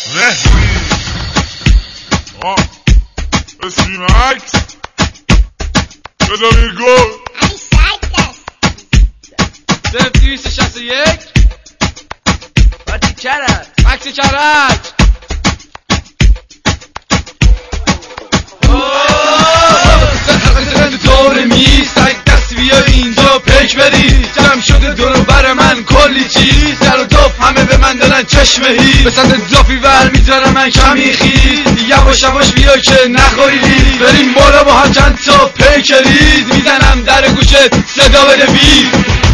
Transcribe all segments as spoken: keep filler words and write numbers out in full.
مهدی آه اسمی مکس بداری گل علی سگ دست صرف دویست شست و یک باتی کرد مکس کرد دور میز تک دست بیا اینجا پیک بری جمع شده دور بر من کلی چیز در و دف همه به من دارن چشم هی به صد دافی ور میذارم من کمی خیز یواش یواش بیا که نخوری لیز بریم بالا با هم چند تا پیک ریز میزنم در گوشت صدا بده بی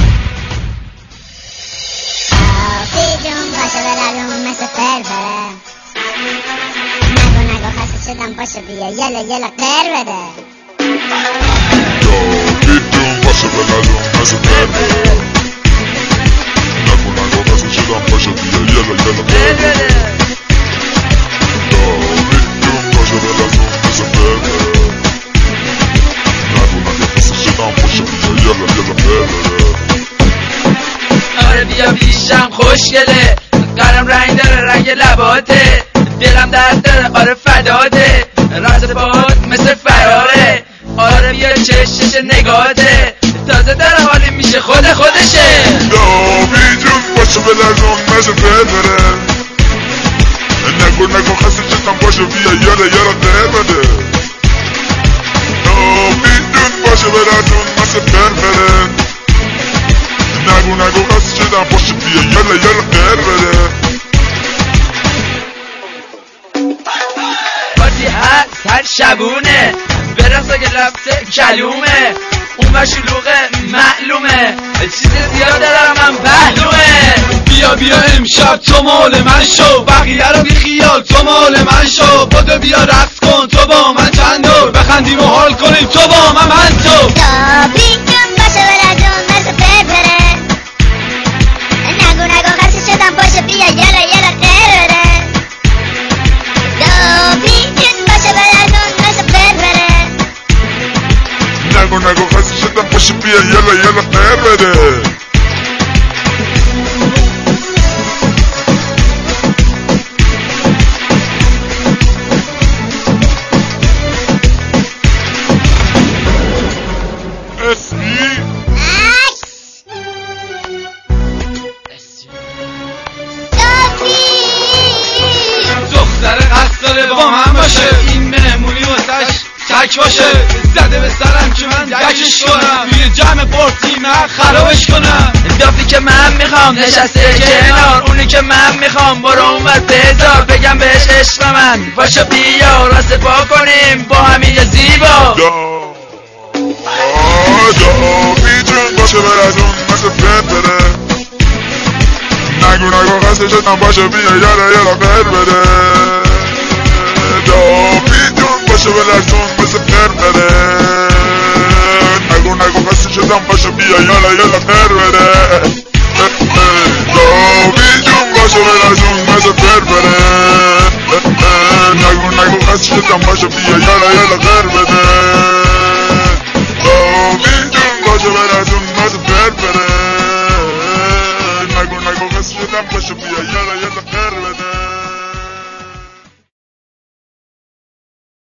آفی جون باشه بلدون مثل فرفره نگو نگو خسته شدم باشه بیا یلا یلا قر بده بیدون باشه بلدون مثل فرفره نگو نگو خسته شدم باشه بیا یلا یلا قر بده بیدون باشه بلدون مثل فرفره نگو نگو خسته شدم باشه بیا یلا یلا قر بده آره بیا بیشم خوشگله قرم رنگ داره رنگ لباته دلم درد داره آره فداته راز باد مثل فراره آره بیا چشش نگاته تازه داره حالی میشه خود خودشه داوی جون باشه بلرزون مثل فرفره نگو نگو خسته شدم باشه بیا یالا یالا قر بده داوی جون باشه بلرزون مثل فرفره نگو نگو خسته شدم باشه بیا یالا یالا قر بده پارتی هست هر شبونه برقص اگه لفت کلومه اون و شلوغه معلومه چیز زیاد دارم من پهلومه بیا بیا امشب تو مال من شو بقیه رو بی خیال تو مال من شو بدو بیا رقص کن تو با من چند دور بخندیم و حال کنیم تو با من من تو داوی جون باشه بلدون مثل فرفره نگو نگو خسته شدم باشه بیا یلا یلا قر بده داوی جون باشه بلدون مثل فرفره نگو نگو خسته شدم باشه بیا یالا یالا قر بده اسمی مکس داوی دختر قصد داره با من باشه این مهمونی واسش تک باشه زده به سرم که من دکش کنم توی جمع پارتی من خرابش کنم دافی که من میخوام نشسته کنار اونی که من میخوام برو اونور بذار بگم بهش عشق من باشو بیا راست پا کنیم با همین زیبا داوی جون باشه بلدون مثل فرفره نگو نگو خسته شدم باشه بیا یالا یالا قر بده داوی جون باشه بلدون مثل فرفره نگو نگو خسته شدم باشه بیا یالا یالا قر بده داوی جون باشه بلدون مثل فرفره نگو نگو خسته شدم باشه بیا یالا یالا قر بده